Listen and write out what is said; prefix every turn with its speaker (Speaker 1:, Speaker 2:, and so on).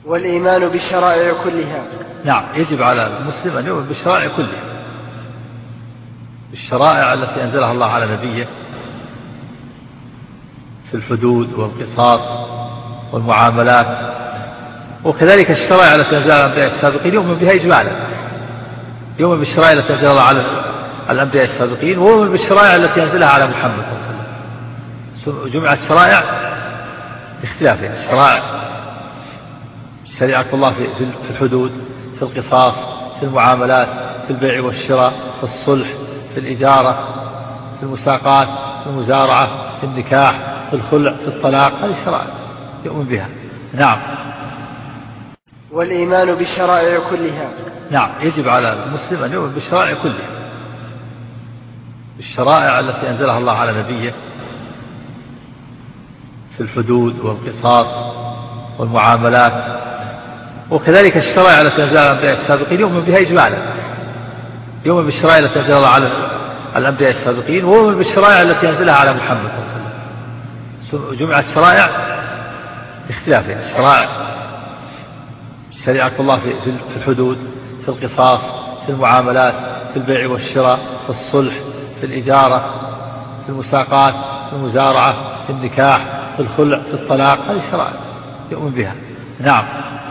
Speaker 1: والإيمان بالشرائع كلها.
Speaker 2: نعم، يجب على المسلم أن يؤمن بالشرائع كلها، الشرائع التي أنزلها الله على نبيه في الحدود والقصاص والمعاملات، وكذلك الشرائع التي أنزلها على الأنبياء السابقين يؤمن بها إجمالا، يؤمن بالشرائع التي أنزلها الله على الأنبياء السابقين، ويؤمن بالشرائع التي أنزلها على محمد صلى الله عليه وسلم. جمع الشرائع باختلافها، الشرائع شريعة الله في الحدود، في القصاص، في المعاملات، في البيع والشراء، في الصلح، في الإجارة، في المساقات، في المزارعة، في النكاح، في الخلع، في الطلاق، هذه الشرائع يؤمن بها. نعم.
Speaker 1: والإيمان بالشرائع كلها.
Speaker 2: نعم، يجب على المسلم أن يؤمن بالشرائع كلها، الشرائع التي أنزلها الله على نبيه في الحدود والقصاص والمعاملات، وكذلك الشرائع التي أنزلها على الأنبياء السابقين يؤمن بها إجمالا، يؤمن بالشرائع التي أنزلها الله على الأنبياء السابقين، ويؤمن بالشرائع التي أنزلها على محمد صلى الله عليه وسلم. جمع الشرائع باختلافها، الشرائع شريعة الله في الحدود، في القصاص، في المعاملات، في البيع والشراء، في الصلح، في الإجارة، في المساقات، في المزارعة، في النكاح، في الخلع، في الطلاق، هذه الشرائع يؤمن بها. نعم.